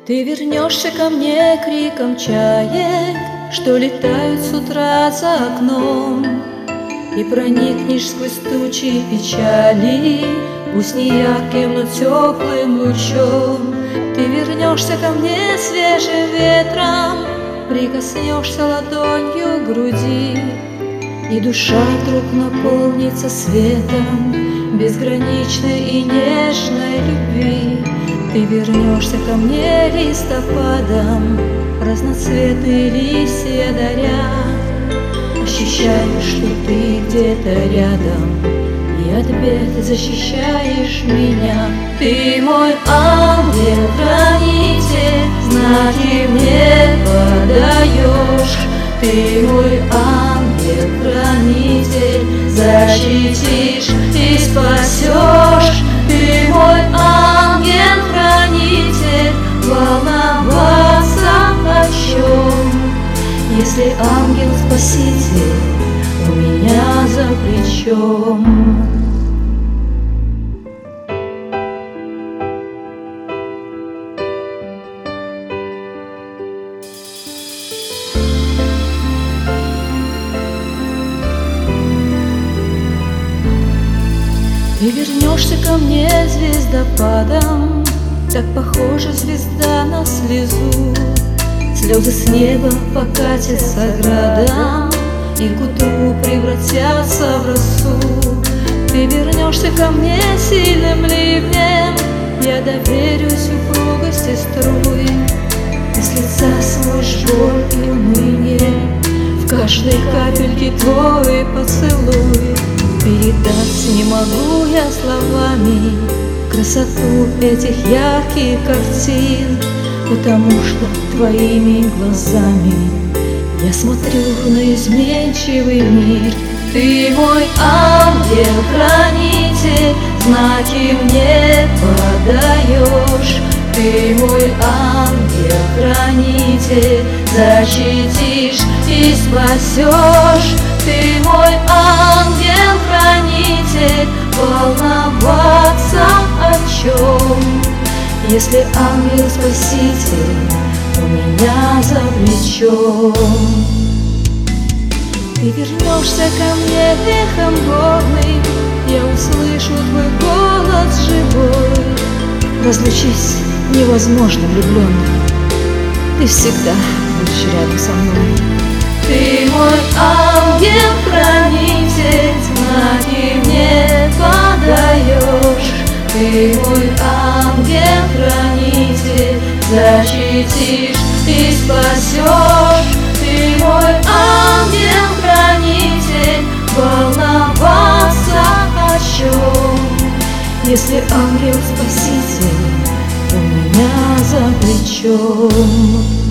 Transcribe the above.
Ты вернешься ко мне криком чаек, что летают с утра за окном, и проникнешь сквозь тучи печали, пусть не ярким, но теплым лучом. Ты вернешься ко мне свежим ветром, прикоснешься ладонью к груди, и душа вдруг наполнится светом безграничной и нежной любви. Ты вернешься ко мне листопадом, разноцветные листья даря, ощущая, что ты где-то рядом, и от бед защищаешь меня. Ты мой ангел-хранитель, знаки мне подаешь. Ты мой ангел-хранитель, защитишь и спасешь. Ты мой ангел-хранитель, волноваться о чем, если ангел-спаситель у меня за плечом. Ты вернешься ко мне звездопадом, так похожа звезда на слезу. Слезы с неба покатятся градом, и к утру превратятся в росу. Ты вернешься ко мне сильным ливнем, я доверюсь упругости струй, и с лица смоешь боль и уныние, в каждой капельке твой поцелуй. Передать не могу я словами красоту этих ярких картин, потому что твоими глазами я смотрю на изменчивый мир. Ты мой ангел-хранитель, знаки мне подаешь. Ты мой ангел-хранитель, защитишь и спасешь. Ты мой ангел-хранитель, волноваться о чем, если ангел-спаситель у меня за плечом. Ты вернешься ко мне эхом горным, я услышу твой голос живой. Разлучись невозможно влюбленным, ты всегда будешь рядом со мной. Ты мой ангел-хранитель, знаки мне подаешь. Ты мой ангел-хранитель, защитишь и спасешь. Ты мой ангел-хранитель, волноваться о чем, если ангел-спаситель у меня за плечом.